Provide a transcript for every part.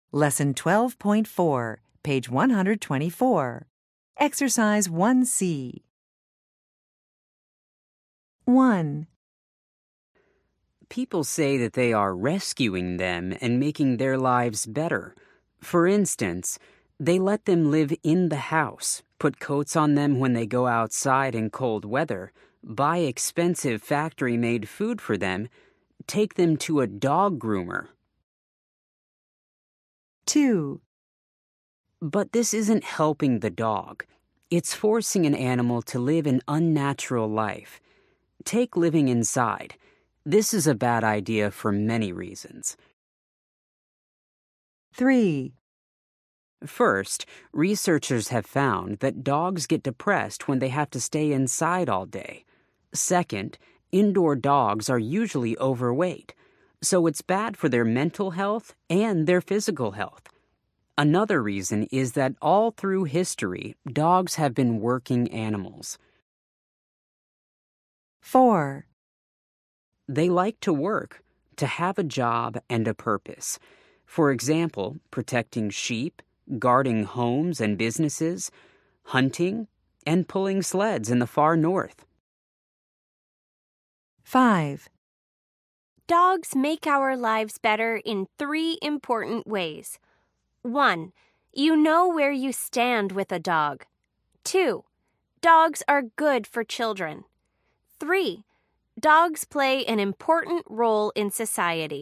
Lesson 12.4, page 124. Exercise 1C. 1. People say that they are rescuing them and making their lives better. For instance, they let them live in the house, put coats on them when they go outside in cold weather, buy expensive factory-made food for them, take them to a dog groomer. 2. But this isn't helping the dog. It's forcing an animal to live an unnatural life. Take living inside. This is a bad idea for many reasons. 3. First, researchers have found that dogs get depressed when they have to stay inside all day. Second, indoor dogs are usually overweight, so it's bad for their mental health and their physical health. Another reason is that all through history, dogs have been working animals. 4. They like to work, to have a job and a purpose. For example, protecting sheep, guarding homes and businesses, hunting, and pulling sleds in the far north. 5. Dogs make our lives better in 3 important ways. 1. You know where you stand with a dog. 2. Dogs are good for children. 3. Dogs play an important role in society.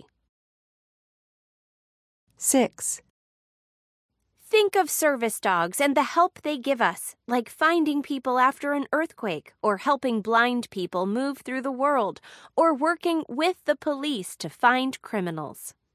6. Think of service dogs and the help they give us, like finding people after an earthquake, or helping blind people move through the world, or working with the police to find criminals.